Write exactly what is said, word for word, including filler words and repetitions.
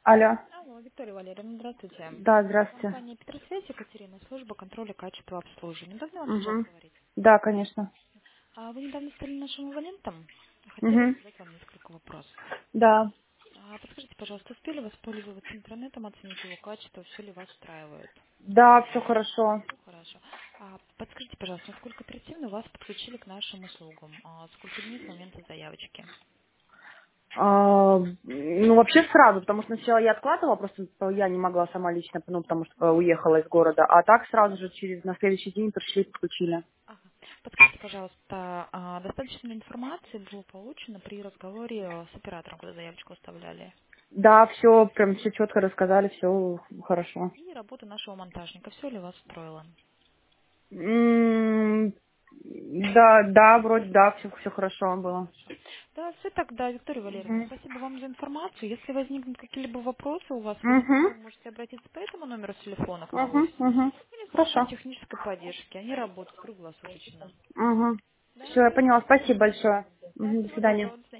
Алло. Алло, Виктория Валерьевна, здравствуйте. Да, здравствуйте. Компания Петросвязь, Екатерина, служба контроля качества обслуживания. Удобно вам сейчас Угу. говорить? Да, конечно. А вы недавно стали нашим абонентом? Хотела Угу. задать вам несколько вопросов. Да. А подскажите, пожалуйста, успели воспользоваться интернетом, оценить его качество, все ли вас устраивает? Да, все хорошо. Все хорошо. А подскажите, пожалуйста, насколько оперативно вас подключили к нашим услугам? А сколько дней с момента заявочки? А, ну, вообще сразу, потому что сначала я откладывала, просто я не могла сама лично, ну, потому что уехала из города. А так сразу же через на следующий день пришли и подключили. Ага. Подскажите, пожалуйста, а достаточно ли информации было получено при разговоре э, с оператором, когда заявочку оставляли? Да, все, прям все четко рассказали, все хорошо. И работа нашего монтажника. Все ли вас устроило? М, Да, да, вроде да, все, все хорошо было. Хорошо. Да, все тогда, Виктория Валерьевна, Угу. спасибо вам за информацию. Если возникнут какие-либо вопросы у вас, вы Угу. можете обратиться по этому номеру телефона к нам в Угу. офис Угу. или в службу Хорошо. технической поддержки. Они работают круглосуточно. Угу. Да, Все, я все, поняла. спасибо Спасибо вам. большое. Да, Мгм, до всего свидания. доброго. До свидания.